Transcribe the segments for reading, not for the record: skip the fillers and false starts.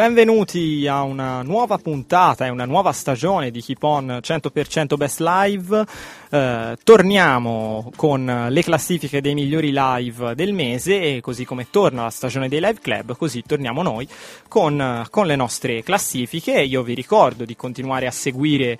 benvenuti a una nuova puntata e una nuova stagione di Keep On 100% Best Live. Torniamo con le classifiche dei migliori live del mese, e così come torna la stagione dei live club, così torniamo noi con le nostre classifiche. Io vi ricordo di continuare a seguire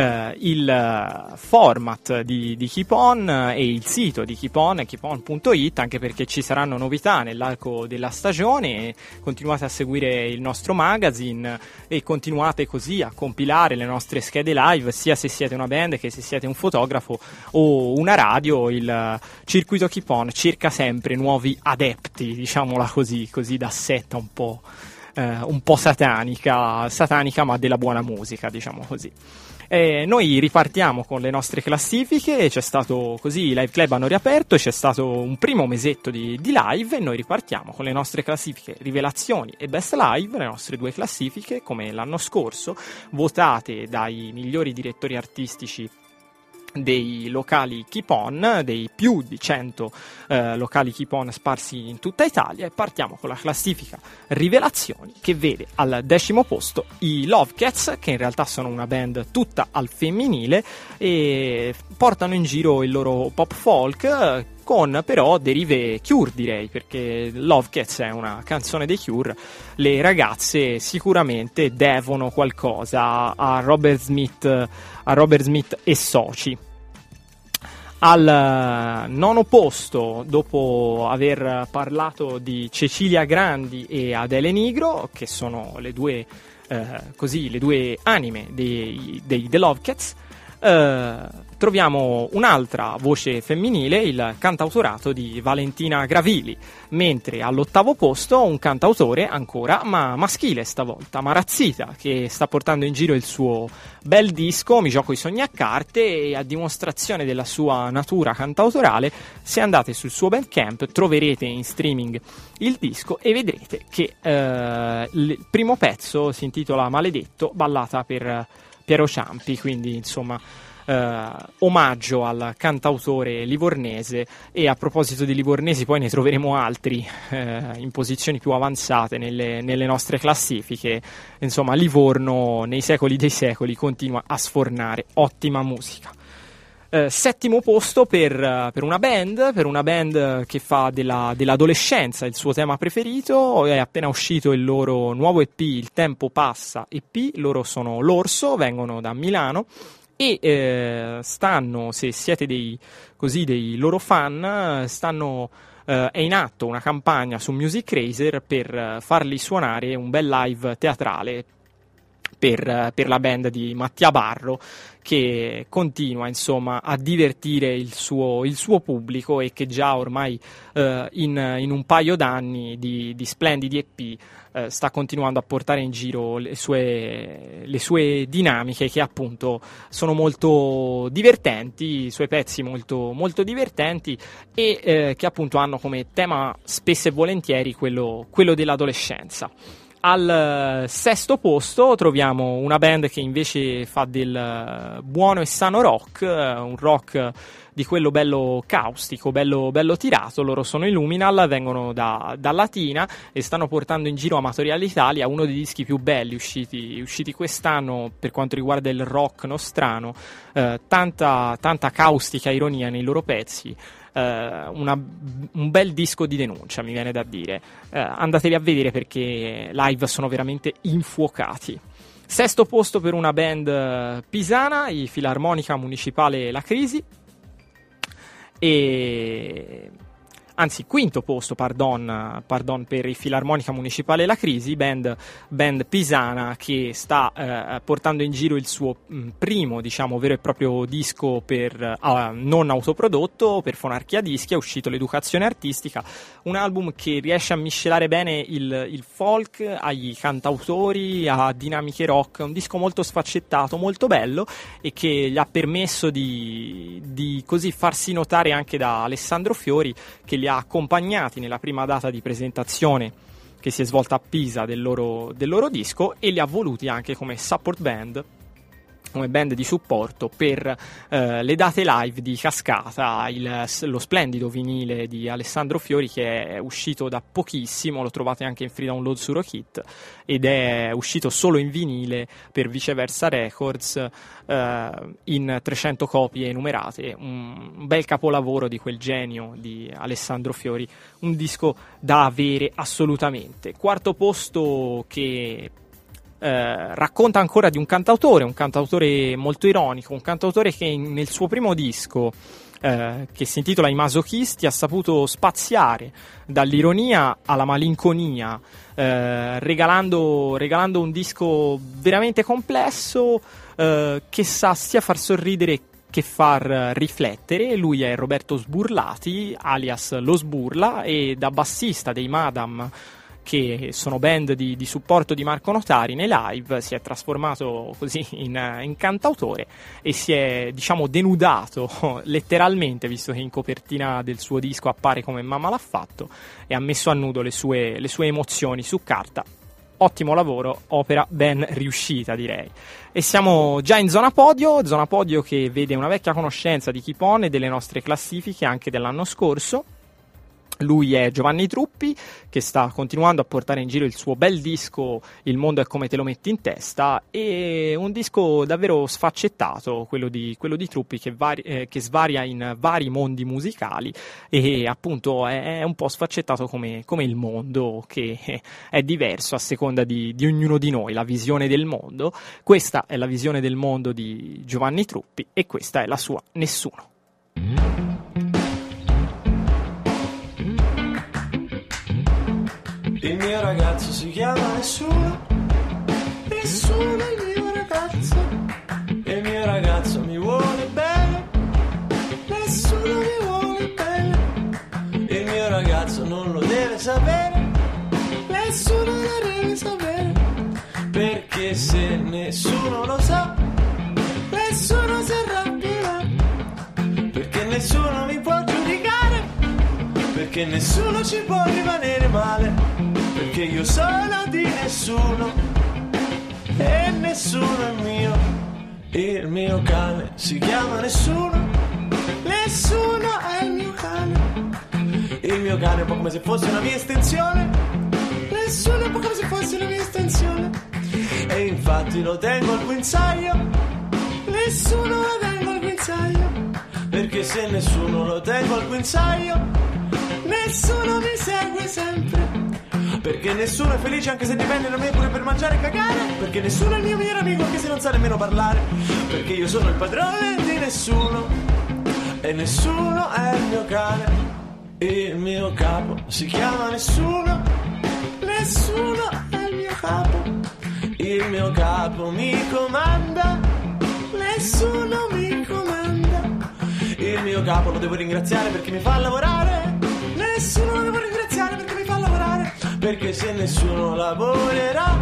il format di Keep On e il sito di Keep On, keepon.it, anche perché ci saranno novità nell'arco della stagione. Continuate a seguire il nostro magazine e continuate così a compilare le nostre schede live, sia se siete una band che se siete un fotografo o una radio. Il circuito Keep On cerca sempre nuovi adepti, diciamola così da setta un po' satanica, ma della buona musica, diciamo così. Noi ripartiamo con le nostre classifiche. C'è stato così, i live club hanno riaperto, c'è stato un primo mesetto di live, e noi ripartiamo con le nostre classifiche rivelazioni e best live, le nostre due classifiche come l'anno scorso, votate dai migliori direttori artistici dei locali Keep On, dei più di 100 locali Keep On sparsi in tutta Italia. E partiamo con la classifica rivelazioni, che vede al 10° posto i Love Cats, che in realtà sono una band tutta al femminile e portano in giro il loro pop folk con però derive Cure, direi, perché Love Cats è una canzone dei Cure. Le ragazze sicuramente devono qualcosa a Robert Smith e soci. Al 9° posto, dopo aver parlato di Cecilia Grandi e Adele Nigro, che sono le due anime dei The Love Cats, troviamo un'altra voce femminile, il cantautorato di Valentina Gravili, mentre all'8° posto un cantautore ancora, ma maschile stavolta, Marazzita, che sta portando in giro il suo bel disco Mi gioco i sogni a carte, e a dimostrazione della sua natura cantautorale, se andate sul suo Bandcamp troverete in streaming il disco e vedrete che il primo pezzo si intitola Maledetto, ballata per Piero Ciampi, quindi insomma omaggio al cantautore livornese. E a proposito di livornesi, poi ne troveremo altri in posizioni più avanzate nelle nostre classifiche. Insomma, Livorno nei secoli dei secoli continua a sfornare ottima musica. 7° posto per una band che fa dell'adolescenza il suo tema preferito. È appena uscito il loro nuovo EP, Il tempo passa EP. Loro sono l'Orso, vengono da Milano e stanno, se siete dei loro fan, è in atto una campagna su Music Razer per farli suonare un bel live teatrale per la band di Mattia Barro, che continua insomma a divertire il suo pubblico, e che già ormai in un paio d'anni di splendidi EP sta continuando a portare in giro le sue dinamiche, che appunto sono molto divertenti, i suoi pezzi molto, molto divertenti, e che appunto hanno come tema spesso e volentieri quello dell'adolescenza. Al 6° posto troviamo una band che invece fa del buono e sano rock, un rock di quello bello caustico, bello tirato. Loro sono i Luminal, vengono da Latina e stanno portando in giro Amatoriale Italia, uno dei dischi più belli usciti quest'anno per quanto riguarda il rock nostrano. Tanta caustica ironia nei loro pezzi. Un bel disco di denuncia, mi viene da dire. Andateli a vedere perché live sono veramente infuocati. 6° posto per una band pisana, i Filarmonica Municipale La Crisi. Anzi, 5° posto, pardon, per il Filarmonica Municipale La Crisi, band pisana che sta portando in giro il suo primo, diciamo, vero e proprio disco non autoprodotto per Fonarchia Dischi. È uscito l'Educazione Artistica, un album che riesce a miscelare bene il folk agli cantautori, a dinamiche rock, un disco molto sfaccettato, molto bello, e che gli ha permesso di così farsi notare anche da Alessandro Fiori, che li ha accompagnati nella prima data di presentazione che si è svolta a Pisa del loro disco, e li ha voluti anche come support band come band di supporto per le date live di Cascata, lo splendido vinile di Alessandro Fiori, che è uscito da pochissimo, lo trovate anche in free download su Rockit, ed è uscito solo in vinile per Viceversa Records, in 300 copie numerate, un bel capolavoro di quel genio di Alessandro Fiori, un disco da avere assolutamente. Quarto posto che racconta ancora di un cantautore molto ironico, un cantautore che nel suo primo disco, che si intitola I Masochisti, ha saputo spaziare dall'ironia alla malinconia, regalando un disco veramente complesso, che sa sia far sorridere che far riflettere. Lui è Roberto Sburlati, alias Lo Sburla, e da bassista dei Madam, che sono band di supporto di Marco Notari nei live, si è trasformato così in cantautore e si è, diciamo, denudato letteralmente, visto che in copertina del suo disco appare come Mamma l'ha fatto, e ha messo a nudo le sue emozioni su carta. Ottimo lavoro, opera ben riuscita, direi. E siamo già in zona podio che vede una vecchia conoscenza di Keep On e delle nostre classifiche anche dell'anno scorso. Lui è Giovanni Truppi, che sta continuando a portare in giro il suo bel disco Il mondo è come te lo metti in testa, e un disco davvero sfaccettato, quello di Truppi, che svaria in vari mondi musicali, e appunto è un po' sfaccettato come il mondo, che è diverso a seconda di ognuno di noi, la visione del mondo. Questa è la visione del mondo di Giovanni Truppi e questa è la sua Nessuno. Il mio ragazzo si chiama Nessuno, nessuno è il mio ragazzo. Il mio ragazzo mi vuole bene, nessuno mi vuole bene. Il mio ragazzo non lo deve sapere, nessuno lo deve sapere. Perché se nessuno lo sa, nessuno si arrabbierà. Perché nessuno mi può giudicare, perché nessuno ci può rimanere male. Perché io sono di nessuno e nessuno è mio. Il mio cane si chiama Nessuno, nessuno è il mio cane. Il mio cane è un po' come se fosse una mia estensione, nessuno è un po' come se fosse una mia estensione. E infatti lo tengo al guinzaglio, nessuno lo tengo al guinzaglio. Perché se nessuno lo tengo al guinzaglio, nessuno mi segue sempre. Perché nessuno è felice anche se dipende da me pure per mangiare e cagare. Perché nessuno è il mio migliore amico anche se non sa nemmeno parlare. Perché io sono il padrone di nessuno e nessuno è il mio cane. Il mio capo si chiama Nessuno, nessuno è il mio capo. Il mio capo mi comanda, nessuno mi comanda. Il mio capo lo devo ringraziare perché mi fa lavorare, nessuno lo devo ringraziare perché mi fa lavorare. Perché se nessuno lavorerà,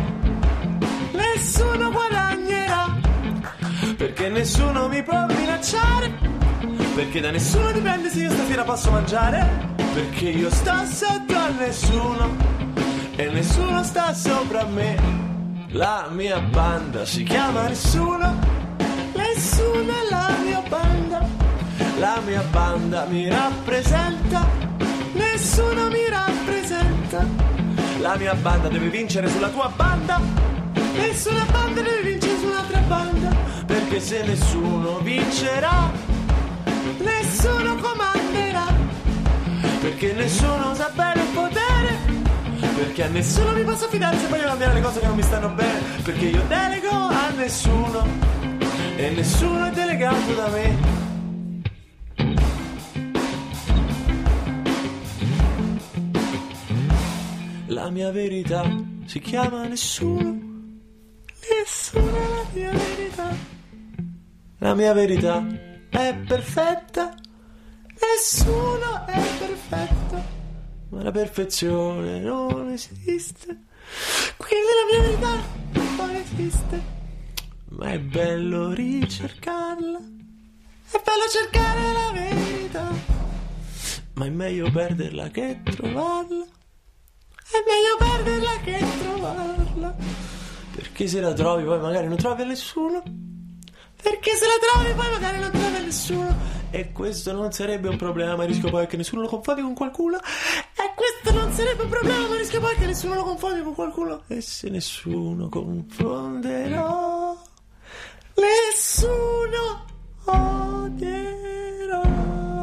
nessuno guadagnerà. Perché nessuno mi può minacciare, perché da nessuno dipende se io stasera posso mangiare. Perché io sto sotto a nessuno e nessuno sta sopra me. La mia banda si chiama Nessuno, nessuno è la mia banda. La mia banda mi rappresenta, nessuno mi rappresenta. La mia banda deve vincere sulla tua banda, nessuna banda deve vincere su un'altra banda. Perché se nessuno vincerà, nessuno comanderà. Perché nessuno sa bene il potere, perché a nessuno mi posso fidare se voglio cambiare le cose che non mi stanno bene. Perché io delego a nessuno e nessuno è delegato da me. La mia verità si chiama Nessuno, nessuno è la mia verità. La mia verità è perfetta, nessuno è perfetto. Ma la perfezione non esiste, quindi la mia verità non esiste. Ma è bello ricercarla, è bello cercare la verità. Ma è meglio perderla che trovarla. È meglio perderla che trovarla. Perché se la trovi poi magari non trovi a nessuno. perché se la trovi poi magari non trova nessuno. E questo non sarebbe un problema, rischio poi che nessuno lo confondi con qualcuno. E questo non sarebbe un problema, rischio poi che nessuno lo confondi con qualcuno. E se nessuno confonderò, nessuno odierà.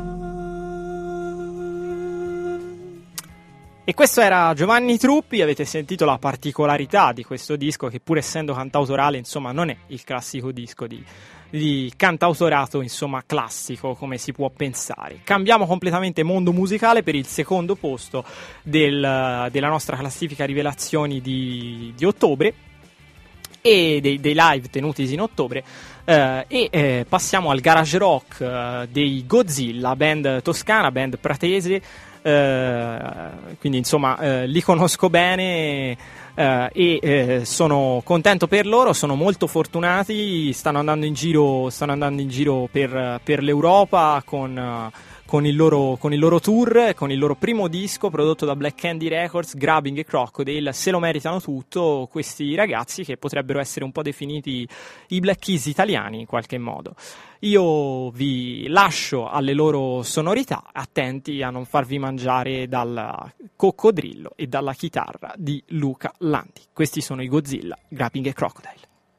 E questo era Giovanni Truppi. Avete sentito la particolarità di questo disco, che pur essendo cantautorale, insomma, non è il classico disco di cantautorato, insomma, classico, come si può pensare. Cambiamo completamente mondo musicale per il secondo posto della nostra classifica rivelazioni di ottobre e dei live tenutisi in ottobre, e passiamo al garage rock dei Godzilla, band toscana, band pratese. Quindi insomma li conosco bene, e sono contento per loro, sono molto fortunati, stanno andando in giro per l'Europa con il loro tour, con il loro primo disco prodotto da Black Candy Records, Grabbing e Crocodile. Se lo meritano tutto questi ragazzi, che potrebbero essere un po' definiti i Black Keys italiani in qualche modo. Io vi lascio alle loro sonorità, attenti a non farvi mangiare dal coccodrillo e dalla chitarra di Luca Landi. Questi sono i Godzilla, Grabbing e Crocodile.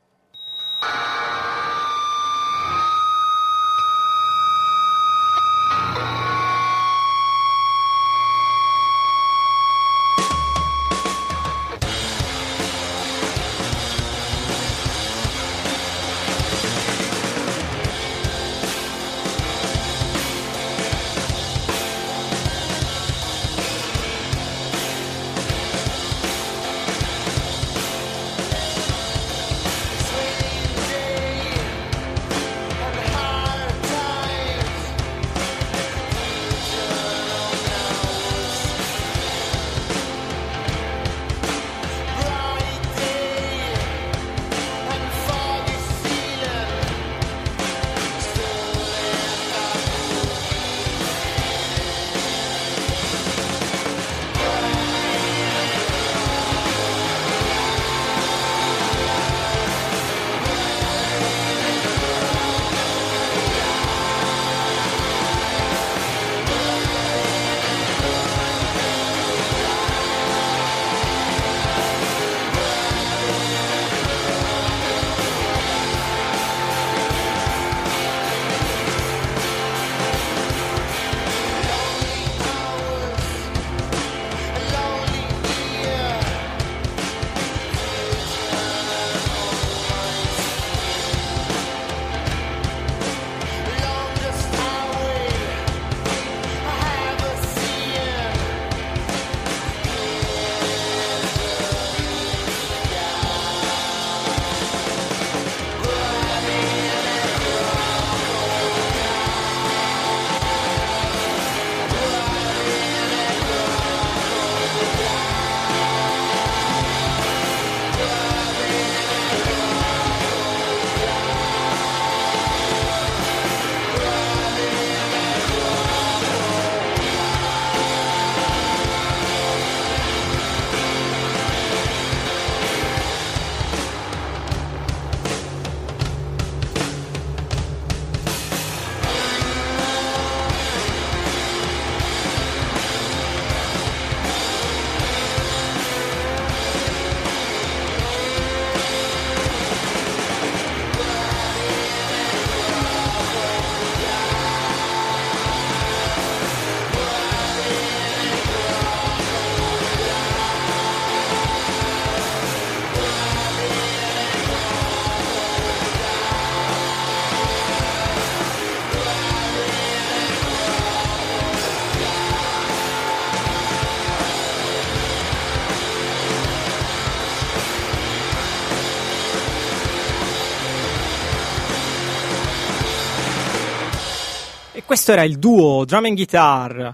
Questo era il duo drum and guitar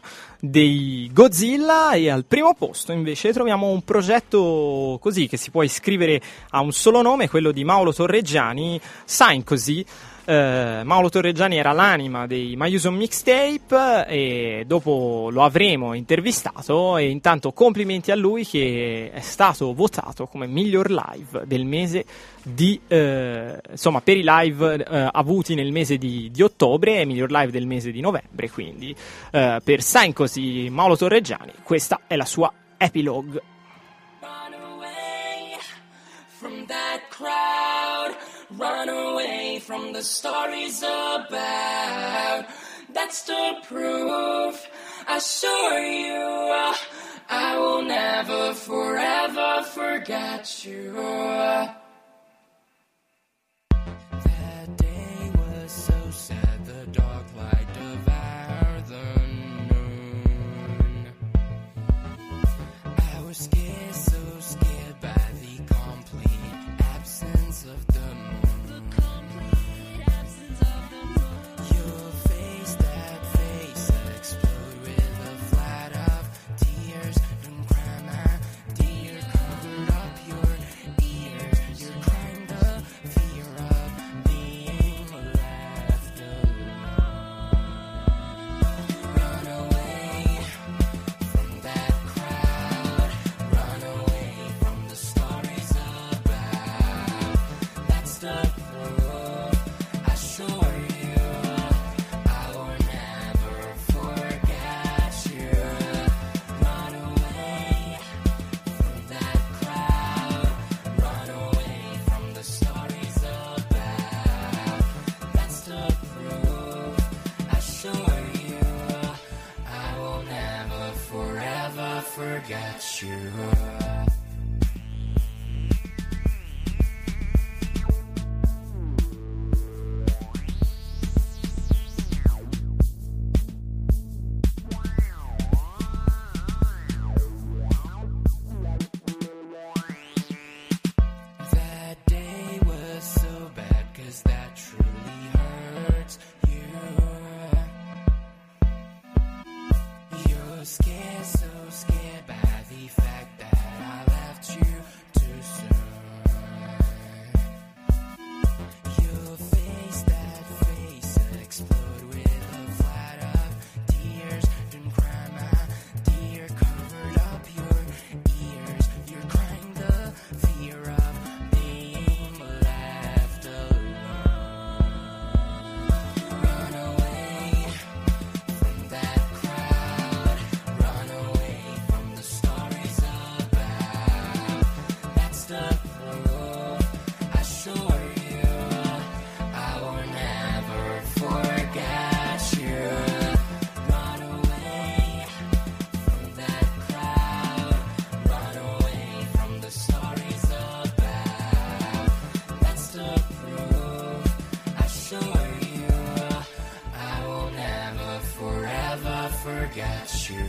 dei Godzilla, e al primo posto invece troviamo un progetto così che si può iscrivere a un solo nome, quello di Mauro Torreggiani, Sign Così. Mauro Torreggiani era l'anima dei My Use On Mixtape e dopo lo avremo intervistato, e intanto complimenti a lui che è stato votato come miglior live del mese di insomma, per i live avuti nel mese di ottobre, e miglior live del mese di novembre. Quindi per Sign Così Mauro Torreggiani, questa è la sua epilogue. Run away from that crowd. Run away from the stories about. That's the proof. I assure you, I will never forever forget you. That day was so sad, the dark light devoured the noon. I was scared, so scared by the complete absence of the moon. Your face, that face, explode with a flood of tears. Don't cry, my dear, covered up your ears. You're crying the fear of being left alone. Run away from that crowd. Run away from the stories about. That's the proof. I assure you, I will never forget you. Run away from that crowd. Run away from the stories about. That's the proof. I assure you, I will never forever forget you. That day was so bad, 'cause that truly hurts you. You're scared, so scared by the fact that I left you too soon. Your face, that face, explode with a flood of tears. Don't cry, my dear, covered up your ears. You're crying the fear of being left alone. Run away from that crowd. Run away from the stories about. That's the proof. I assure you, I will never forget you. Run away from that crowd. Run away from the stories about. That's the proof. I assure you, I will never forever forget you.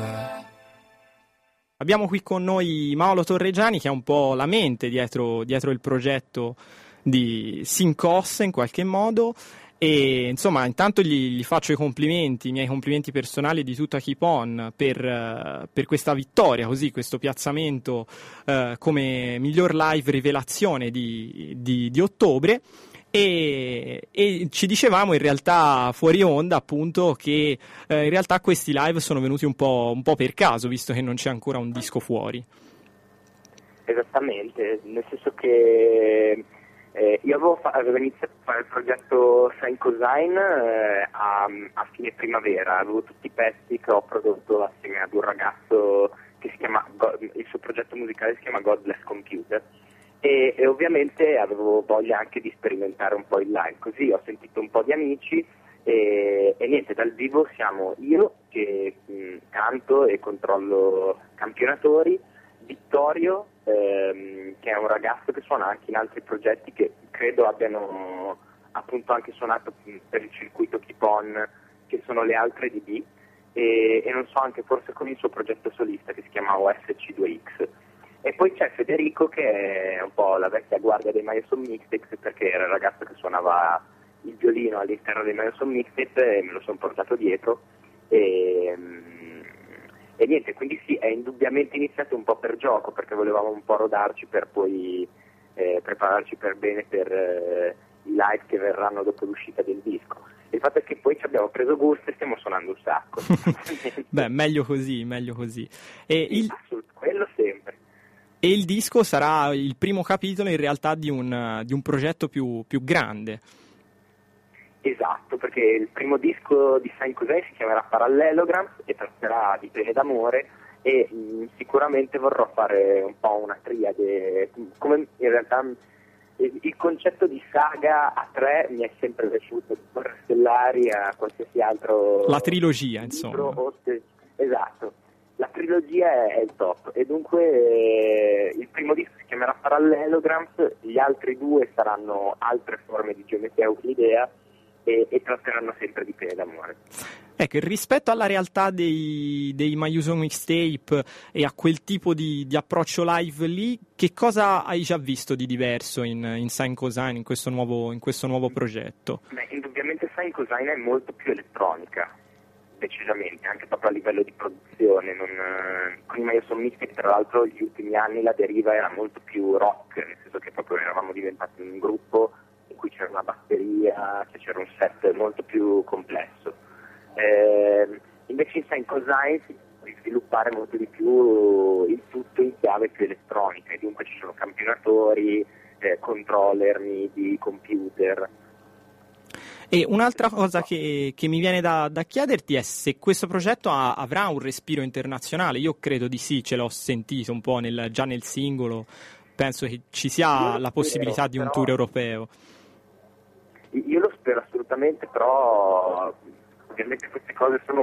Abbiamo qui con noi Mauro Torreggiani, che è un po' la mente dietro il progetto di Sincos in qualche modo, e insomma intanto gli faccio i miei complimenti personali di tutta Keep On per questa vittoria, così, questo piazzamento come miglior live rivelazione di ottobre. E ci dicevamo in realtà fuori onda, appunto, che in realtà questi live sono venuti un po' per caso, visto che non c'è ancora un disco fuori. Esattamente, nel senso che io avevo iniziato a fare il progetto Sign Cosine a fine primavera. Avevo tutti i pezzi che ho prodotto assieme ad un ragazzo che si chiama, il suo progetto musicale si chiama Godless Computer, e ovviamente avevo voglia anche di sperimentare un po' il live. Così ho sentito un po' di amici e niente, dal vivo siamo io che canto e controllo campionatori, Vittorio che è un ragazzo che suona anche in altri progetti che credo abbiano appunto anche suonato per il circuito Keep On, che sono le altre DB, e non so, anche forse con il suo progetto solista che si chiama OSC2X. E poi c'è Federico, che è un po' la vecchia guardia dei My Son Mixtapes, perché era il ragazzo che suonava il violino all'interno dei My Son Mixtapes e me lo sono portato dietro. E niente, quindi sì, è indubbiamente iniziato un po' per gioco, perché volevamo un po' rodarci per poi prepararci per bene per i live che verranno dopo l'uscita del disco. Il fatto è che poi ci abbiamo preso gusto e stiamo suonando un sacco. Beh, meglio così, meglio così. E Quello sempre. E il disco sarà il primo capitolo in realtà di un progetto più grande. Esatto, perché il primo disco di Saint Cos'è si chiamerà Parallelograms e tratterà di pene d'amore, e sicuramente vorrò fare un po' una triade, come in realtà il concetto di saga a tre mi è sempre piaciuto, Guerre Stellari a qualsiasi altro... La trilogia, libro, insomma. Esatto, la trilogia è il top, e dunque il primo disco si chiamerà Parallelograms, gli altri due saranno altre forme di geometria euclidea e tratteranno sempre di pene d'amore. Ecco, rispetto alla realtà dei My Usual Mixtape e a quel tipo di approccio live lì, che cosa hai già visto di diverso in Saint Cosine, in questo nuovo progetto? Beh, indubbiamente Saint Cosine è molto più elettronica, decisamente, anche proprio a livello di produzione. Con i My Usual Mixtape, tra l'altro, gli ultimi anni la deriva era molto più rock, nel senso che proprio eravamo diventati un gruppo in cui c'era una batteria, cioè c'era un set molto più complesso. Invece in Saint Cosine si può sviluppare molto di più il tutto in chiave più elettronica, e dunque ci sono campionatori, controller, MIDI, computer. E un'altra cosa che mi viene da chiederti è se questo progetto avrà un respiro internazionale. Io credo di sì, ce l'ho sentito un po' già nel singolo, penso che ci sia la possibilità di un tour europeo. Io lo spero assolutamente, però ovviamente queste cose sono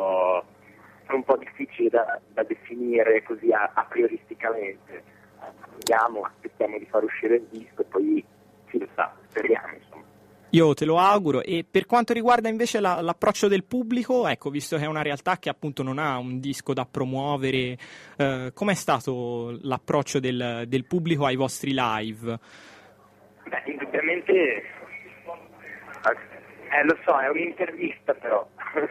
un po' difficili da definire così a prioristicamente. Aspettiamo di far uscire il disco e poi chi lo sa, speriamo, insomma. Io te lo auguro. E per quanto riguarda invece l'approccio del pubblico, ecco, visto che è una realtà che appunto non ha un disco da promuovere, com'è stato l'approccio del pubblico ai vostri live? Beh, indubbiamente, lo so, è un'intervista però.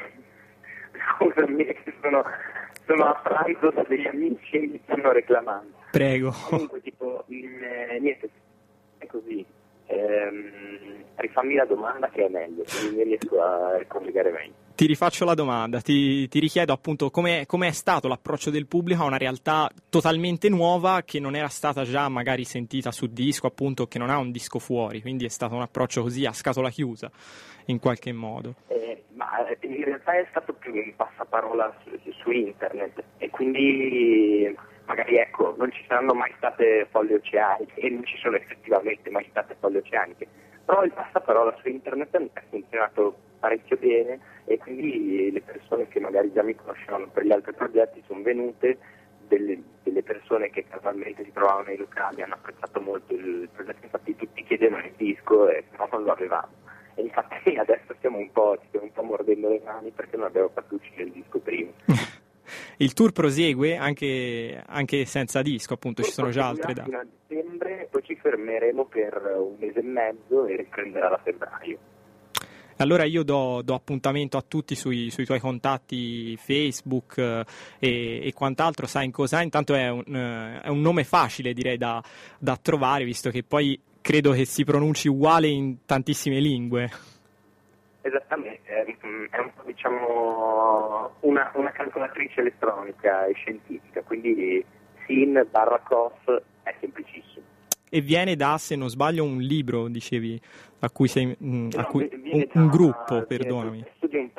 Scusami, che sono a pranzo da degli amici e mi stanno reclamando. Prego. Comunque, tipo, niente, è così. Rifammi la domanda che è meglio, quindi mi riesco a ricollegare meglio. Ti rifaccio la domanda, ti richiedo appunto come è stato l'approccio del pubblico a una realtà totalmente nuova che non era stata già magari sentita su disco, appunto, che non ha un disco fuori, quindi è stato un approccio così a scatola chiusa in qualche modo. Ma in realtà è stato più un passaparola su internet, e quindi magari, ecco, non ci saranno mai state foglie oceaniche, e non ci sono effettivamente mai state foglie oceaniche, però il passaparola su internet ha funzionato parecchio bene, e quindi le persone che magari già mi conoscevano per gli altri progetti sono venute, delle persone che casualmente si trovavano nei locali hanno apprezzato molto il progetto, infatti tutti chiedevano il disco e però non lo avevamo. E infatti adesso ci stiamo un po' mordendo le mani perché non abbiamo fatto uscire il disco prima. Il tour prosegue anche senza disco, appunto, ci sono già altre date. Fino a dicembre, poi ci fermeremo per un mese e mezzo e riprenderà da febbraio. Allora io do appuntamento a tutti sui tuoi contatti Facebook e quant'altro. Saint Cosine, intanto è un nome facile, direi, da trovare, visto che poi credo che si pronunci uguale in tantissime lingue. Esattamente, è un po', diciamo, una calcolatrice elettronica e scientifica, quindi sin/cos è semplicissimo. E viene da, se non sbaglio, un libro, dicevi, a cui sei un gruppo, perdonami. Studio un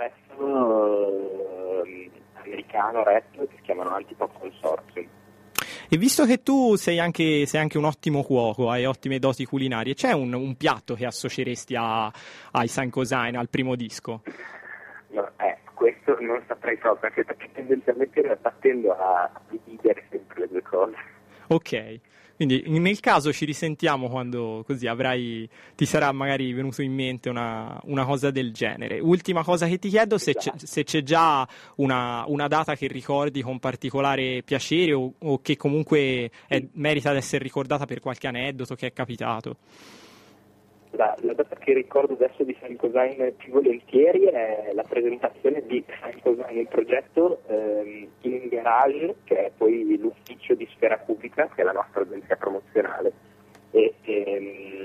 pezzo americano, rap, che si chiamano Antipop Consortium. E visto che tu sei anche un ottimo cuoco, hai ottime doti culinarie, c'è un piatto che associeresti ai Saint Cosine, al primo disco? No, questo non saprei proprio, perché tendenzialmente in realtà tendo a dividere sempre le due cose. Ok, quindi nel caso ci risentiamo quando così ti sarà magari venuto in mente una cosa del genere. Ultima cosa che ti chiedo, se c'è già una data che ricordi con particolare piacere o che comunque merita di essere ricordata per qualche aneddoto che è capitato. La data che ricordo adesso di Saint Cosine più volentieri è la presentazione di Saint Cosine, il progetto in Garage, che è poi l'ufficio di Sfera Pubblica, che è la nostra agenzia promozionale, e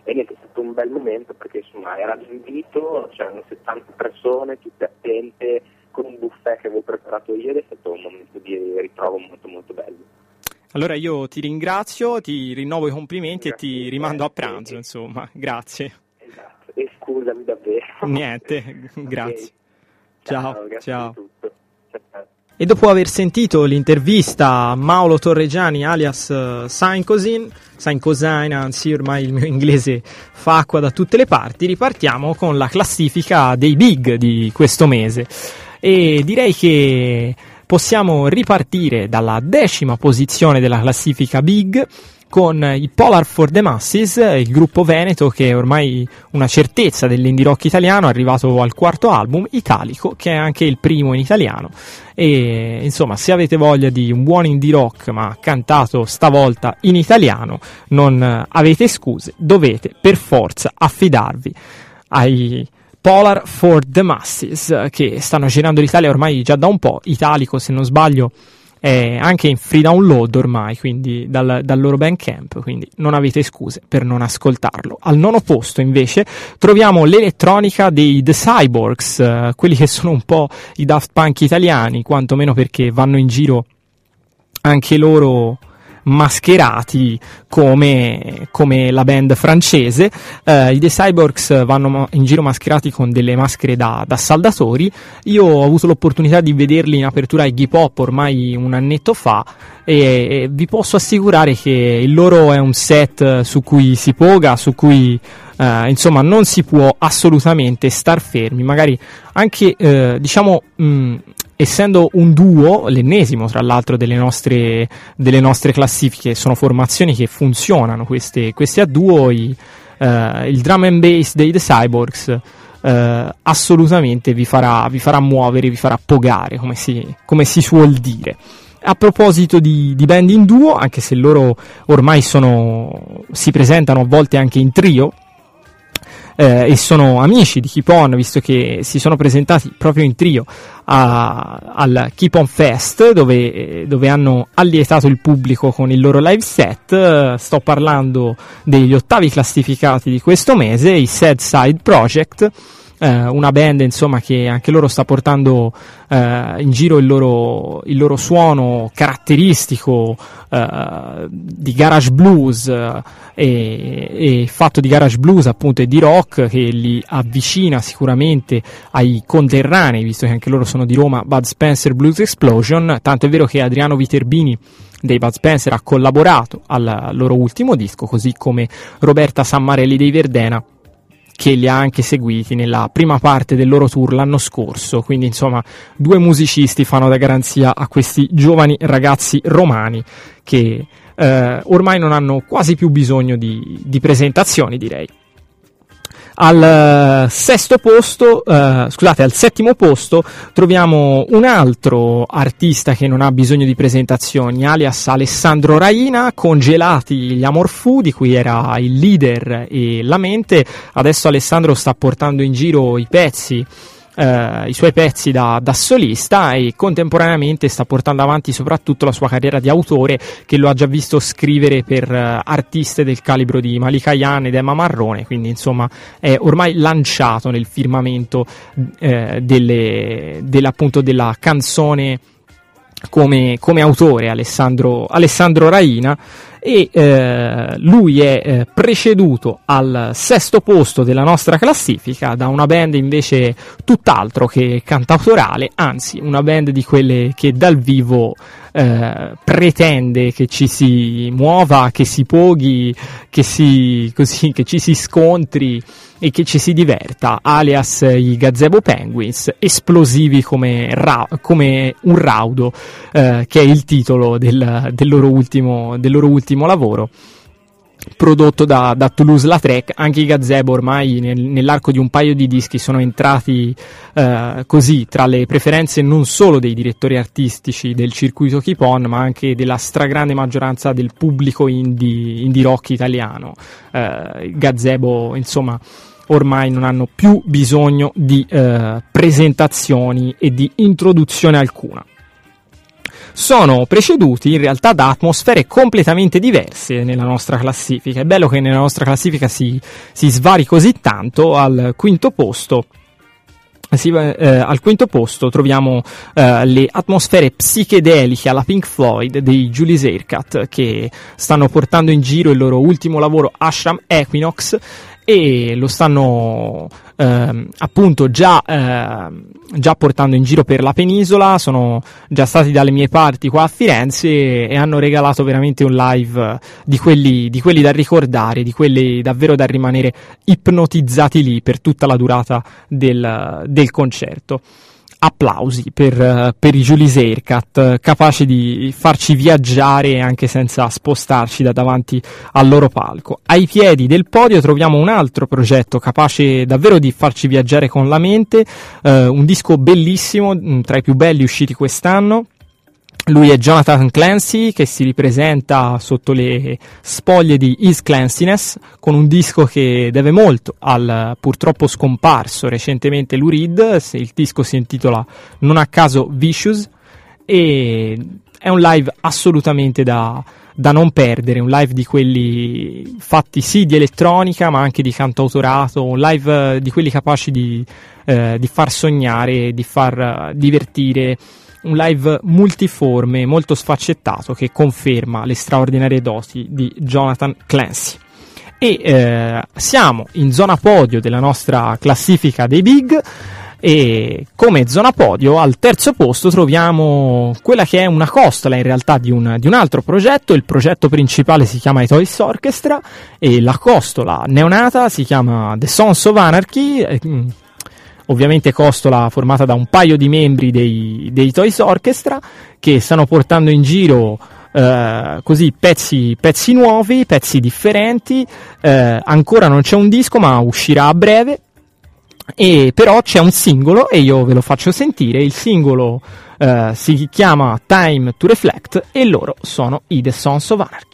E niente, è stato un bel momento perché insomma era l'invito, c'erano 70 persone, tutte attente, con un buffet che avevo preparato io, ed è stato un momento di ritrovo molto molto bello. Allora io ti ringrazio, ti rinnovo i complimenti e ti rimando a pranzo, insomma, grazie. Esatto, e scusami davvero. Niente, grazie. Ciao, grazie ciao. di tutto. Ciao. E dopo aver sentito l'intervista a Mauro Torregiani alias Saint Cosin, anzi ormai il mio inglese fa acqua da tutte le parti, ripartiamo con la classifica dei big di questo mese. E direi che possiamo ripartire dalla 10ª posizione della classifica big con i Polar for the Masses, il gruppo veneto che è ormai una certezza dell'indie rock italiano, arrivato al 4º album, Italico, che è anche il primo in italiano. E insomma, se avete voglia di un buon indie rock ma cantato stavolta in italiano, non avete scuse, dovete per forza affidarvi ai Polar for the Masses, che stanno girando l'Italia ormai già da un po'. Italico, se non sbaglio, è anche in free download ormai, quindi dal loro Bandcamp, quindi non avete scuse per non ascoltarlo. Al 9º posto invece troviamo l'elettronica dei The Cyborgs, quelli che sono un po' i Daft Punk italiani, quantomeno perché vanno in giro anche loro mascherati come la band francese. I The Cyborgs vanno in giro mascherati con delle maschere da saldatori. Io ho avuto l'opportunità di vederli in apertura ai Iggy Pop ormai un annetto fa e vi posso assicurare che il loro è un set su cui si poga, su cui insomma non si può assolutamente star fermi, magari anche essendo un duo, l'ennesimo tra l'altro delle nostre classifiche, sono formazioni che funzionano queste a duo, il drum and bass dei The Cyborgs assolutamente vi farà muovere, vi farà pogare, come si suol dire. A proposito di band in duo, anche se loro ormai si presentano a volte anche in trio, e sono amici di Keep On, visto che si sono presentati proprio in trio al Keep On Fest, dove hanno allietato il pubblico con il loro live set. Sto parlando degli 8wi classificati di questo mese, i Sad Side Project, una band insomma che anche loro sta portando in giro il loro suono caratteristico di garage blues, e fatto di garage blues appunto e di rock, che li avvicina sicuramente ai conterranei, visto che anche loro sono di Roma, Bud Spencer Blues Explosion. Tanto è vero che Adriano Viterbini dei Bud Spencer ha collaborato al loro ultimo disco, così come Roberta Sammarelli dei Verdena, che li ha anche seguiti nella prima parte del loro tour l'anno scorso. Quindi insomma 2 musicisti fanno da garanzia a questi giovani ragazzi romani che ormai non hanno quasi più bisogno di presentazioni, direi. Al 7º posto troviamo un altro artista che non ha bisogno di presentazioni, alias Alessandro Raina, con Gelati gli Amor Fu, di cui era il leader e la mente. Adesso Alessandro sta portando in giro i suoi pezzi da solista, e contemporaneamente sta portando avanti soprattutto la sua carriera di autore, che lo ha già visto scrivere per artiste del calibro di Malika Yan ed Emma Marrone. Quindi insomma è ormai lanciato nel firmamento appunto della canzone come autore, Alessandro Raina. E lui è preceduto al 6º posto della nostra classifica da una band invece tutt'altro che cantautorale, anzi una band di quelle che dal vivo pretende che ci si muova, che si poghi, che ci si scontri e che ci si diverta, alias i Gazebo Penguins, esplosivi come un raudo, che è il titolo del loro ultimo lavoro, prodotto da Toulouse-Lautrec. Anche i Gazebo ormai nell'arco di un paio di dischi sono entrati così tra le preferenze non solo dei direttori artistici del circuito Keep On, ma anche della stragrande maggioranza del pubblico indie rock italiano. I Gazebo insomma ormai non hanno più bisogno di presentazioni e di introduzione alcuna. sono preceduti in realtà da atmosfere completamente diverse nella nostra classifica. È bello che nella nostra classifica si svari così tanto. Al quinto posto troviamo le atmosfere psichedeliche alla Pink Floyd dei Julius Aircat, che stanno portando in giro il loro ultimo lavoro, Ashram Equinox, e lo stanno appunto già portando in giro per la penisola. Sono già stati dalle mie parti qua a Firenze e hanno regalato veramente un live di quelli da ricordare, di quelli davvero da rimanere ipnotizzati lì per tutta la durata del concerto. Applausi per i Julius Aircat, capaci di farci viaggiare anche senza spostarci da davanti al loro palco. Ai piedi del podio troviamo un altro progetto capace davvero di farci viaggiare con la mente, un disco bellissimo, tra i più belli usciti quest'anno. Lui è Jonathan Clancy, che si ripresenta sotto le spoglie di His Clanciness con un disco che deve molto al purtroppo scomparso recentemente Lou Reed. Il disco si intitola non a caso Vicious e è un live assolutamente da non perdere, un live di quelli fatti sì di elettronica ma anche di cantautorato, un live di quelli capaci di far sognare, di far divertire. Un live multiforme, molto sfaccettato, che conferma le straordinarie doti di Jonathan Clancy. E siamo in zona podio della nostra classifica dei big, e come zona podio al terzo posto troviamo quella che è una costola in realtà di un altro progetto. Il progetto principale si chiama i Toys Orchestra e la costola neonata si chiama The Sons of Anarchy. Ovviamente costola formata da un paio di membri dei Toys Orchestra che stanno portando in giro così pezzi nuovi, pezzi differenti. Ancora non c'è un disco ma uscirà a breve, e però c'è un singolo e io ve lo faccio sentire. Il singolo si chiama Time to Reflect e loro sono i The Sons of Anarchy.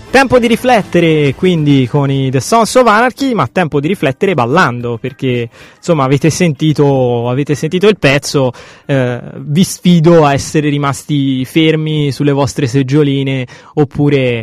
Tempo di riflettere quindi con i The Sons of Anarchy, ma tempo di riflettere ballando, perché insomma avete sentito il pezzo, vi sfido a essere rimasti fermi sulle vostre seggioline oppure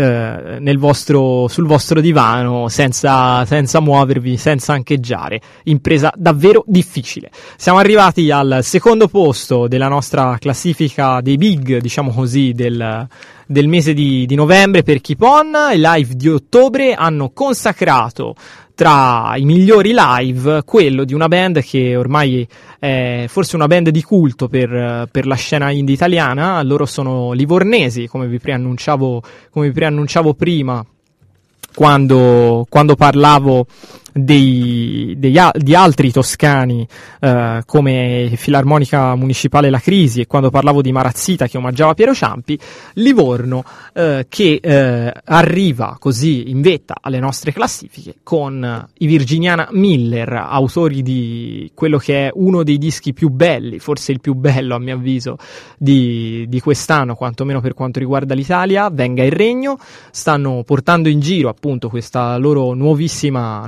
sul vostro divano senza muovervi, senza ancheggiare. Impresa davvero difficile. Siamo arrivati al secondo posto della nostra classifica dei big, diciamo così, del mese di novembre per Keep On. I live di ottobre hanno consacrato tra i migliori live quello di una band che ormai è forse una band di culto per la scena indie italiana. Loro sono livornesi, come vi preannunciavo prima quando parlavo di altri toscani come Filarmonica Municipale La Crisi, e quando parlavo di Marazzita che omaggiava Piero Ciampi. Livorno che arriva così in vetta alle nostre classifiche con i Virginiana Miller, autori di quello che è uno dei dischi più belli, forse il più bello a mio avviso di quest'anno, quantomeno per quanto riguarda l'Italia, Venga il Regno. Stanno portando in giro appunto questa loro nuovissima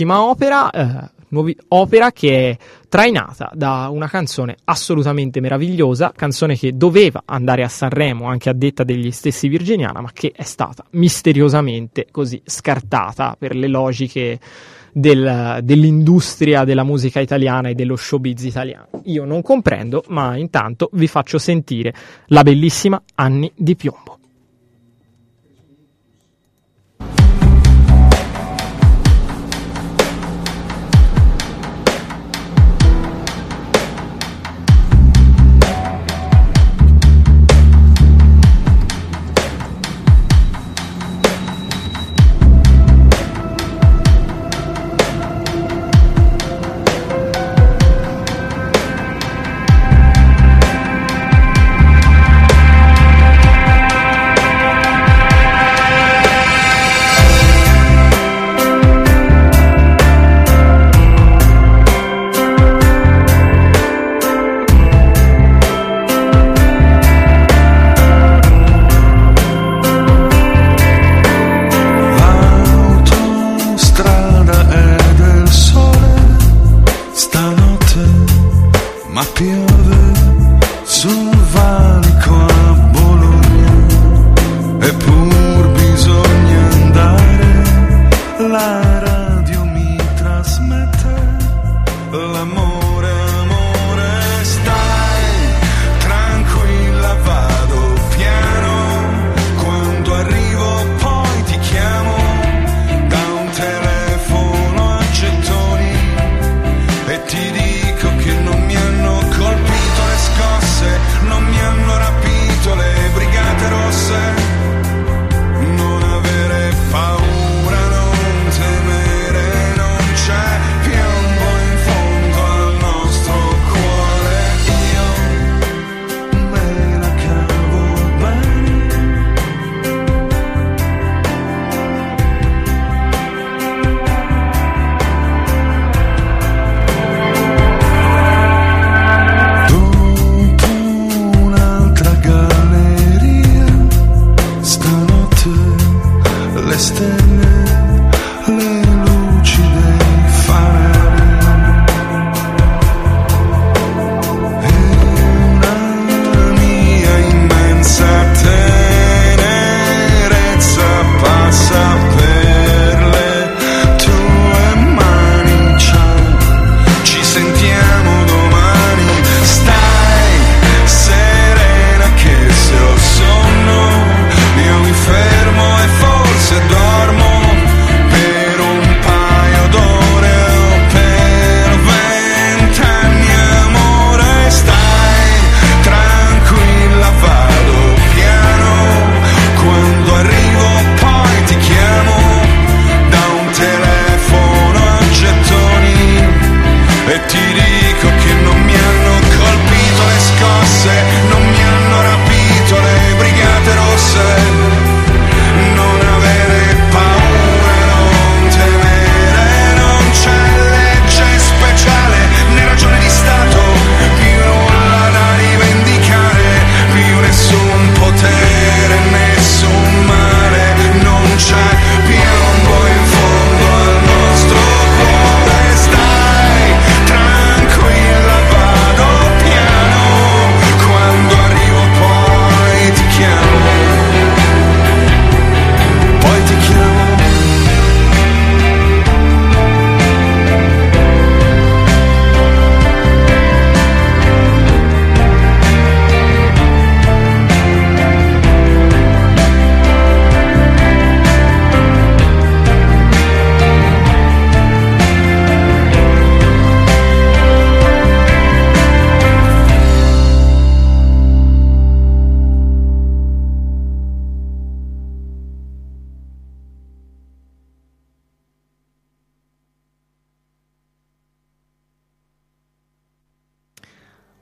opera che è trainata da una canzone assolutamente meravigliosa, canzone che doveva andare a Sanremo anche a detta degli stessi Virginiana, ma che è stata misteriosamente così scartata per le logiche dell'industria della musica italiana e dello showbiz italiano. Io non comprendo, ma intanto vi faccio sentire la bellissima Anni di Piombo.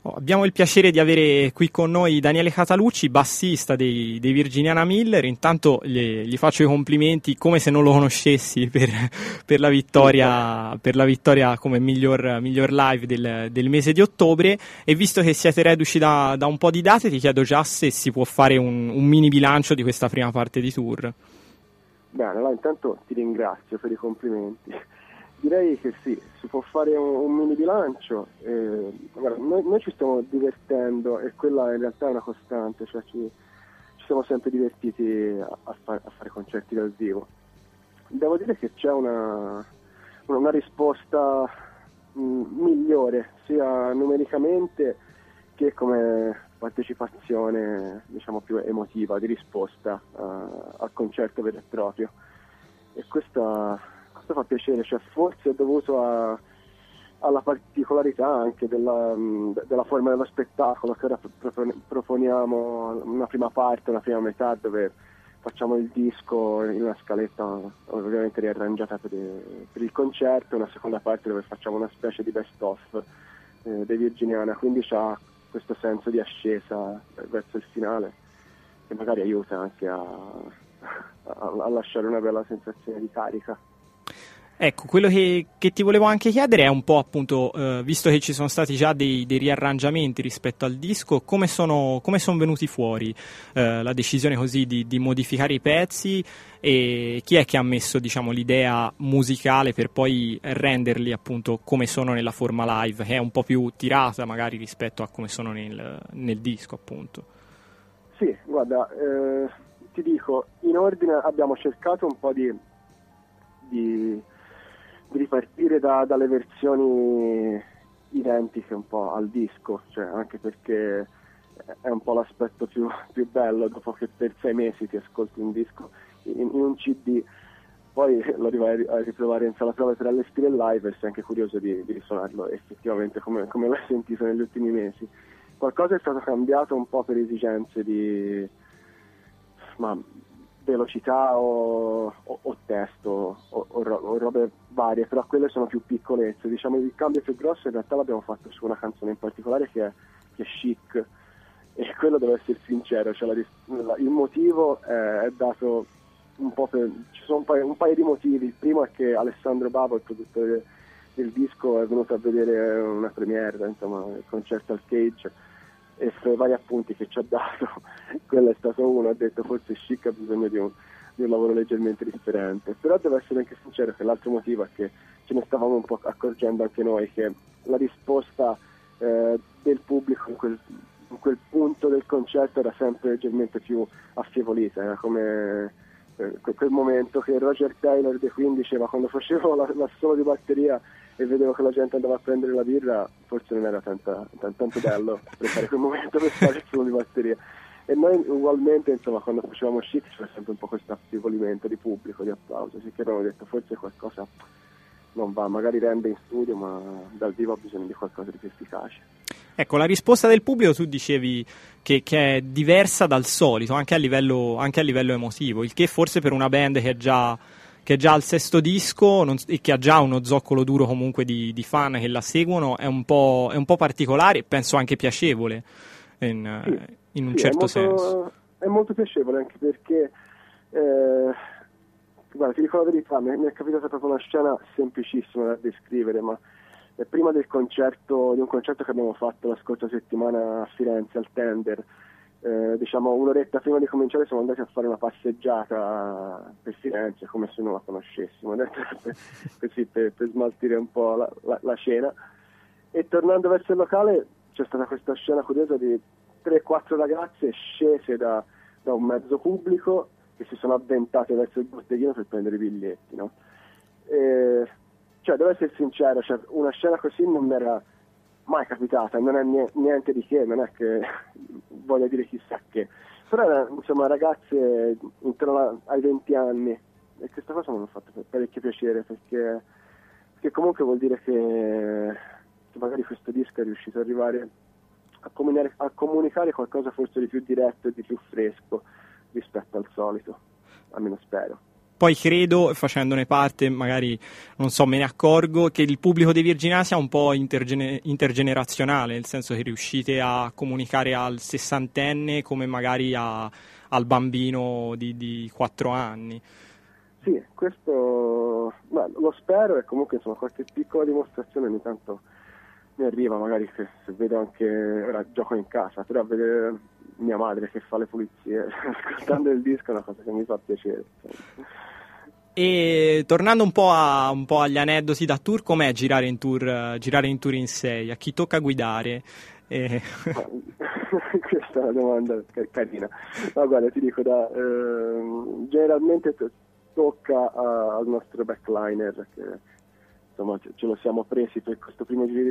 Abbiamo il piacere di avere qui con noi Daniele Catalucci, bassista dei Virginiana Miller. Intanto gli faccio i complimenti come se non lo conoscessi per la vittoria come miglior live del mese di ottobre, e visto che siete reduci da un po' di date, ti chiedo già se si può fare un mini bilancio di questa prima parte di tour. Bene, allora intanto ti ringrazio per i complimenti. Direi che sì, si può fare un mini bilancio. Guarda, noi ci stiamo divertendo, e quella in realtà è una costante, cioè ci siamo sempre divertiti a fare concerti dal vivo. Devo dire che c'è una risposta migliore, sia numericamente che come partecipazione, diciamo, più emotiva, di risposta al concerto vero e proprio. E questo fa piacere, cioè forse è dovuto alla particolarità anche della forma dello spettacolo, che ora proponiamo una prima parte, una prima metà, dove facciamo il disco in una scaletta ovviamente riarrangiata per il concerto, una seconda parte dove facciamo una specie di best of dei Virginiana, quindi c'ha questo senso di ascesa verso il finale, che magari aiuta anche a lasciare una bella sensazione di carica. Ecco, quello che ti volevo anche chiedere è un po', appunto, visto che ci sono stati già dei riarrangiamenti rispetto al disco, come sono venuti fuori la decisione così di modificare i pezzi, e chi è che ha messo, diciamo, l'idea musicale per poi renderli appunto come sono nella forma live, che è un po' più tirata magari rispetto a come sono nel disco, appunto? Sì, guarda, ti dico, in ordine abbiamo cercato un po' di ripartire dalle versioni identiche un po' al disco, cioè anche perché è un po' l'aspetto più bello, dopo che per 6 mesi ti ascolti un disco in un CD, poi lo arrivai a riprovare in sala prove per allestire il live e sei anche curioso di risuonarlo effettivamente come l'hai sentito negli ultimi mesi. Qualcosa è stato cambiato un po' per esigenze di velocità o testo o robe varie, però quelle sono più piccolezze. Diciamo il cambio più grosso in realtà l'abbiamo fatto su una canzone in particolare che è Chic, e quello, devo essere sincero, cioè il motivo è dato un po' ci sono un paio di motivi. Il primo è che Alessandro Bavo, il produttore del disco, è venuto a vedere una premiere, insomma, il concerto al Cage, e fra i vari appunti che ci ha dato, quello è stato uno. Ha detto forse Chic ha bisogno di un lavoro leggermente differente. Però devo essere anche sincero che l'altro motivo è che ce ne stavamo un po' accorgendo anche noi, che la risposta del pubblico in quel punto del concerto era sempre leggermente più affievolita. Era come quel momento che Roger Taylor dei Queen diceva: quando facevo l'assolo di batteria e vedevo che la gente andava a prendere la birra, forse non era tanto bello per fare quel momento per fare il solo di batteria. E noi ugualmente, insomma, quando facevamo Chic c'era sempre un po' questo affievolimento di pubblico, di applauso, sì, che abbiamo detto forse qualcosa non va, magari rende in studio, ma dal vivo ha bisogno di qualcosa di più efficace. Ecco, la risposta del pubblico, tu dicevi che è diversa dal solito, anche a livello emotivo, il che forse per una band che è già al sesto disco e che ha già uno zoccolo duro comunque di fan che la seguono, è un po' particolare, e penso anche piacevole in un certo senso. È molto piacevole, anche perché guarda, ti dico la verità, mi è capitata proprio una scena semplicissima da descrivere, ma prima di un concerto che abbiamo fatto la scorsa settimana a Firenze al Tender, diciamo un'oretta prima di cominciare siamo andati a fare una passeggiata per Firenze come se non la conoscessimo, così per smaltire un po' la cena, e tornando verso il locale c'è stata questa scena curiosa di 3-4 ragazze scese da un mezzo pubblico che si sono avventate verso il botteghino per prendere i biglietti, no? Cioè, devo essere sincero, cioè, una scena così non mi era mai capitata, non è niente di che, non è che voglio dire chissà che, però erano, insomma, ragazze intorno ai 20 anni, e questa cosa mi ha fatto parecchio piacere, perché comunque vuol dire che magari questo disco è riuscito ad arrivare a comunicare qualcosa forse di più diretto e di più fresco rispetto al solito, almeno spero. poi credo, facendone parte, magari, non so, me ne accorgo, che il pubblico dei Virginà sia un po' intergenerazionale, nel senso che riuscite a comunicare al sessantenne come magari al bambino di 4 anni. Sì, questo lo spero, e comunque insomma qualche piccola dimostrazione ogni tanto mi arriva, magari se vedo anche, ora gioco in casa, però vedere mia madre che fa le pulizie ascoltando il disco è una cosa che mi fa piacere. E tornando un po' agli aneddoti da tour, com'è girare in tour in 6? A chi tocca guidare? Questa è una domanda carina. No, guarda, ti dico, generalmente tocca al nostro backliner, che insomma ce lo siamo presi per questo primo giro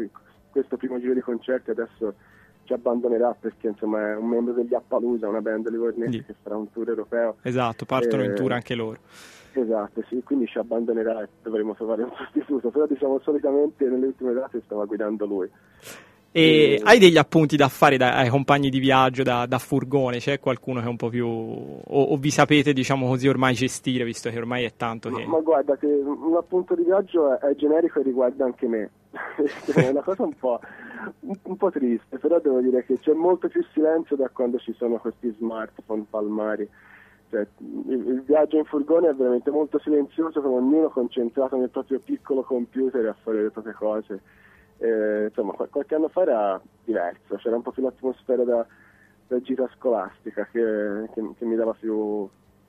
di concerti. Adesso ci abbandonerà perché insomma è un membro degli Appaloosa, una band livornese che farà un tour europeo. Esatto, partono in tour anche loro. Esatto, sì, quindi ci abbandonerà e dovremo trovare un sostituto, però diciamo solitamente nelle ultime date stava guidando lui. E hai degli appunti da fare ai compagni di viaggio da furgone? C'è qualcuno che è un po' più... o vi sapete, diciamo così, ormai gestire, visto che ormai è tanto che... Ma guarda, che un appunto di viaggio è generico e riguarda anche me. È una cosa un po' triste, però devo dire che c'è molto più silenzio da quando ci sono questi smartphone palmari. Cioè, il viaggio in furgone è veramente molto silenzioso, con ognuno concentrato nel proprio piccolo computer a fare le proprie cose. Insomma, qualche anno fa era diverso, c'era un po' più l'atmosfera da gita scolastica che mi dava più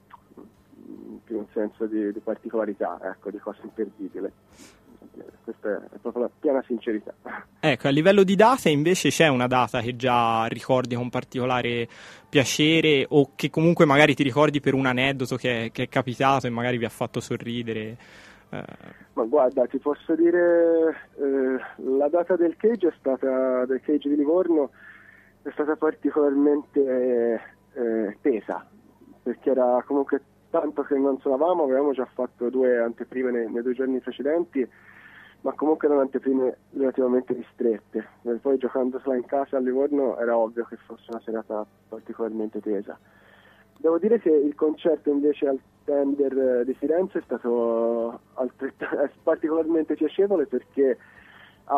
un senso di particolarità, ecco, di cosa imperdibile. Questa è proprio la piena sincerità. Ecco, a livello di date invece c'è una data che già ricordi con particolare piacere, o che comunque magari ti ricordi per un aneddoto che è capitato e magari vi ha fatto sorridere? Ma guarda, ti posso dire, la data del Cage di Livorno è stata particolarmente tesa, perché era comunque tanto che non suonavamo, avevamo già fatto 2 anteprime nei 2 giorni precedenti, ma comunque erano anteprime relativamente ristrette. E poi giocandosela in casa a Livorno era ovvio che fosse una serata particolarmente tesa. Devo dire che il concerto invece al Tender di Firenze è stato è particolarmente piacevole, perché ha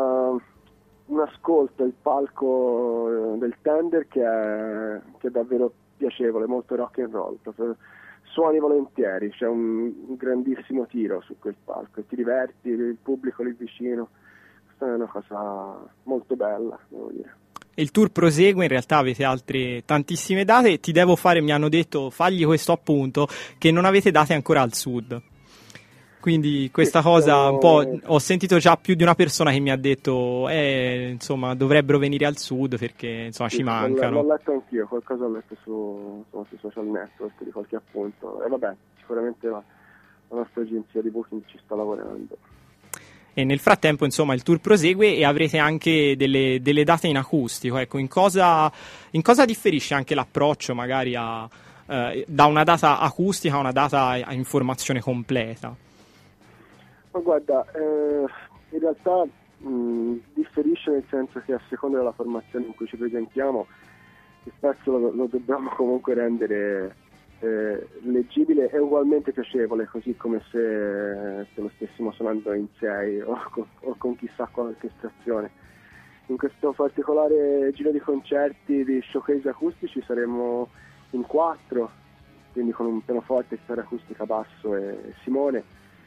un ascolto, il palco del Tender che è davvero piacevole, molto rock and roll, proprio suoni volentieri, c'è un grandissimo tiro su quel palco e ti diverti, il pubblico lì vicino. Questa è una cosa molto bella, devo dire. Il tour prosegue, in realtà avete altre tantissime date. Ti devo fare, mi hanno detto, fagli questo appunto, che non avete date ancora al sud. Quindi questa cosa un po', ho sentito già più di una persona che mi ha detto insomma dovrebbero venire al sud perché insomma ci mancano. L'ho letto anch'io, qualcosa ho letto sui social network di qualche appunto, e vabbè, sicuramente la nostra agenzia di booking ci sta lavorando. E nel frattempo insomma il tour prosegue e avrete anche delle date in acustico, ecco, in cosa differisce anche l'approccio magari da una data acustica a una data a informazione completa? Ma guarda, in realtà differisce, nel senso che a seconda della formazione in cui ci presentiamo il pezzo lo dobbiamo comunque rendere leggibile e ugualmente piacevole, così come se lo stessimo suonando in 6 o con chissà quale orchestrazione. In questo particolare giro di concerti di showcase acustici saremo in 4, quindi con un pianoforte, chitarra acustica, basso e Simone,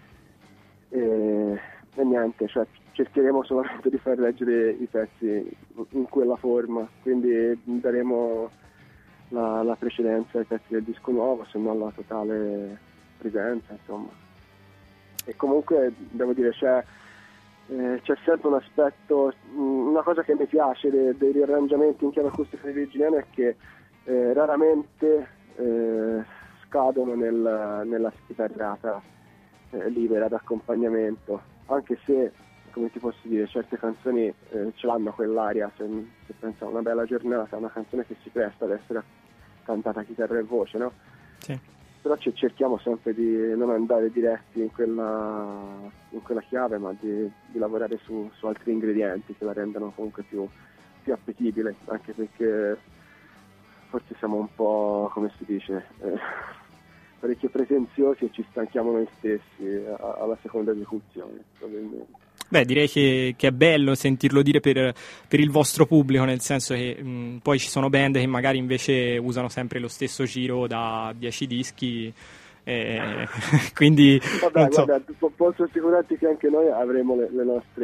e niente, cioè cercheremo solamente di far leggere i pezzi in quella forma, quindi daremo la precedenza ai pezzi del disco nuovo, se non la totale presenza, insomma. E comunque devo dire c'è sempre un aspetto, una cosa che mi piace dei riarrangiamenti in chiave acustica di Virginiano è che raramente scadono nella chitarrata libera d'accompagnamento, anche se, come ti posso dire, certe canzoni ce l'hanno quell'aria, se pensi a Una bella giornata, una canzone che si presta ad essere cantata a chitarra e voce, no? Sì. Però cerchiamo sempre di non andare diretti in quella chiave, ma di lavorare su altri ingredienti che la rendano comunque più appetibile, anche perché forse siamo un po', come si dice, parecchio pretenziosi e ci stanchiamo noi stessi alla seconda esecuzione, probabilmente. Beh, direi che è bello sentirlo dire per il vostro pubblico, nel senso che poi ci sono band che magari invece usano sempre lo stesso giro da 10 dischi, quindi vabbè, guarda, posso assicurarti che anche noi avremo i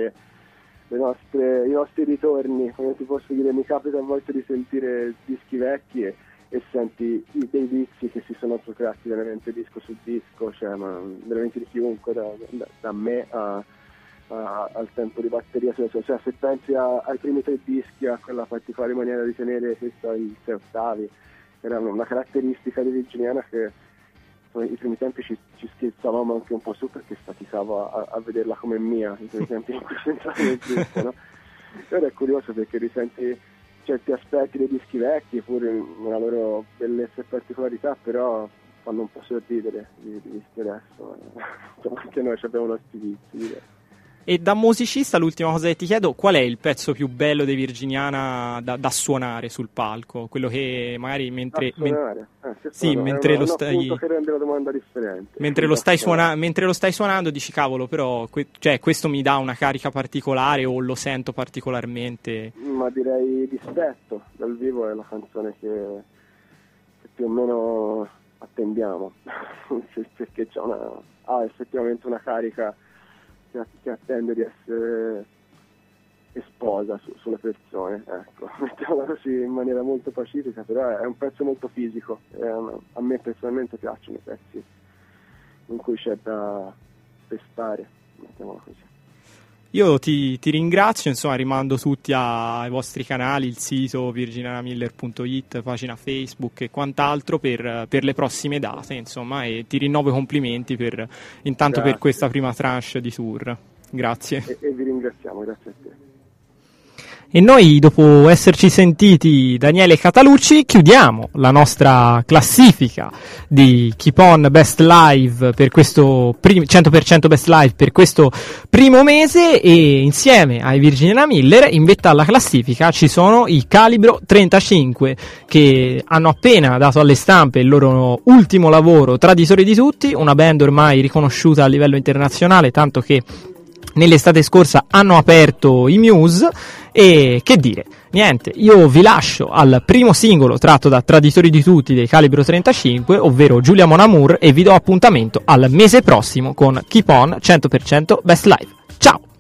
nostri ritorni, come ti posso dire, mi capita a volte di sentire dischi vecchi e senti dei vizi che si sono procreati veramente disco su disco, cioè ma veramente di chiunque, da me al tempo di batteria, cioè se pensi ai primi 3 dischi, a quella particolare maniera di tenere i 6 ottavi, era una caratteristica di Virginiana che i primi tempi ci scherzavamo anche un po' su, perché faticavo a vederla come mia, i primi tempi in cui sentivo il disco, no? Ora è curioso perché risenti certi aspetti dei dischi vecchi, pur nella loro bellezza e particolarità, però fanno un po' sorridere di dischi adesso. Anche noi abbiamo i nostri vizi. E da musicista, l'ultima cosa che ti chiedo, qual è il pezzo più bello dei Virginiana da suonare sul palco? Quello che magari mentre lo stai, che rende la domanda differente. mentre lo stai suonando dici cavolo, però cioè, questo mi dà una carica particolare o lo sento particolarmente. Ma direi Dispetto dal vivo è la canzone che più o meno attendiamo perché ha effettivamente una carica che attende di essere esposa sulle persone, ecco, mettiamola così in maniera molto pacifica, però è un pezzo molto fisico, a me personalmente piacciono i pezzi in cui c'è da testare, mettiamola così. Io ti ringrazio, insomma, rimando tutti ai vostri canali, il sito virginianamiller.it, pagina Facebook e quant'altro per le prossime date, insomma, e ti rinnovo i complimenti per questa prima tranche di tour. Grazie. E vi ringraziamo, grazie a te. E noi, dopo esserci sentiti Daniele Catalucci, chiudiamo la nostra classifica di Keep On Best Live per questo 100% Best Live per questo primo mese, e insieme ai Virginiana Miller in vetta alla classifica ci sono i Calibro 35, che hanno appena dato alle stampe il loro ultimo lavoro, Traditori di tutti, una band ormai riconosciuta a livello internazionale, tanto che nell'estate scorsa hanno aperto i Muse. E che dire, niente, io vi lascio al primo singolo tratto da Traditori di tutti dei Calibro 35, ovvero Giulia Mon Amour, e vi do appuntamento al mese prossimo con Keep On 100% Best Live. Ciao!